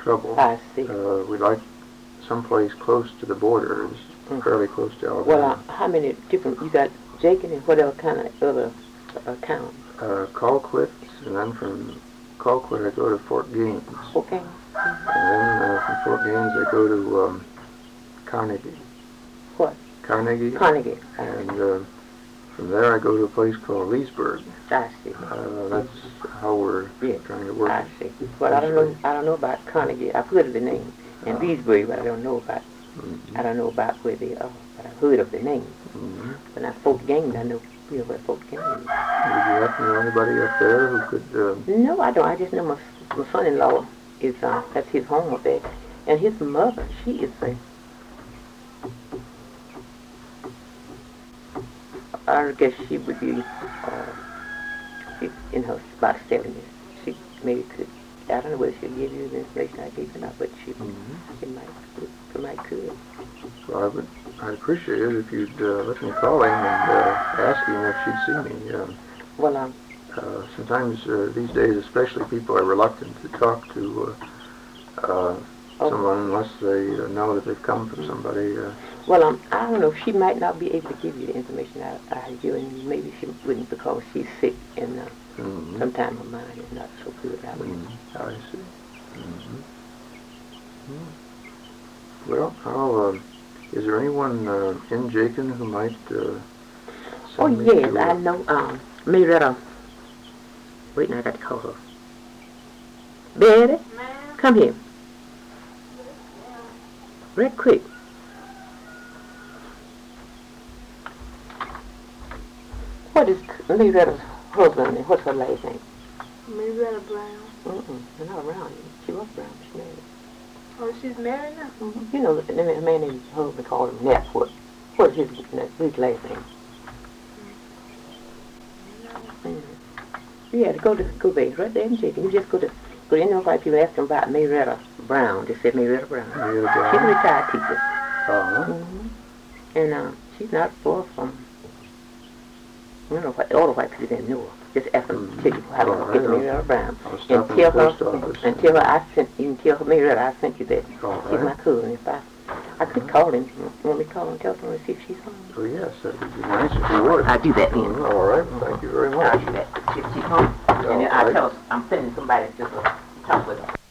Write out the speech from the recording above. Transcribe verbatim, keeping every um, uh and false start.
trouble. I see. Uh, we'd like someplace close to the borders, mm-hmm. fairly close to Alabama. Well, uh, how many different, you got Jakin and what other kind of other uh, towns? Uh, Colquitt, and then from Colquitt I go to Fort Gaines. Okay. Mm-hmm. And then uh, from Fort Gaines I go to um, Carnegie. What? Carnegie. Carnegie. And uh, from there I go to a place called Leesburg. I see. Uh, that's how we're yeah. trying to work. I see. Well, I don't know. I don't know about Carnegie. I've heard of the name, and uh, Leesburg, but I don't know about. Mm-hmm. I don't know about where they are, but I've heard of the name. Mm-hmm. But now Fort Gaines, I know. You know where Fort Gaines is. Would you happen to know anybody up there who could? Uh... No, I don't. I just know my my son-in-law is. Uh, that's his home up there, and his mother. She is a. I guess she would be. Uh, she's in her about seventies. She maybe could. I don't know whether she'll give you the information I gave you or not, but she, mm-hmm. she might, she might could. So I would, I'd appreciate it if you'd uh, let me call him and uh, ask him if she'd see me. Um, well, um, uh, sometimes uh, these days, especially, people are reluctant to talk to uh, uh, oh. someone unless they uh, know that they've come from somebody. Uh, well, um, I don't know. She might not be able to give you the information I, I give you, and maybe she wouldn't because she's sick and. Uh, Mm-hmm. Sometimes my mind is not so good. I, mm-hmm. I see. Mm-hmm. Mm-hmm. Well, I'll, uh, is there anyone uh, in Jakin who might uh, Oh, yes, to, uh, I know. Um, Marietta. Wait, now I got to call her. Betty, come here. Right quick. What is Marietta's husband and what's her last name? Marietta Brown. Mm-mm, they're not around. She was Brown. She's married. Oh, she's married now? Mm-hmm. You know, the, the man named husband called him Nat. What? What's his, his last name? Mm-hmm. Yeah, to go to go there, right there in Jakin. You just go to go to any white people ask them about Marietta Brown. They said Marietta Brown. Marietta Brown. She's a retired teacher. Uh-huh. Mm-hmm. And uh, she's not far from. I don't know what all the white people didn't know her. Just ask them mm-hmm. tell you how to get Marietta Brown. And tell her, and tell her I sent you. And tell her Marietta I sent you that. All She's right. my cousin. If I, I could call him. You want me to call him? Tell her and see if she's home. Oh yes, that would be nice if you would. I'll do that then. Mm-hmm. All right. Thank you very much. I'll do that. If she's home, and then I'll tell her I'm sending somebody to uh, talk with her.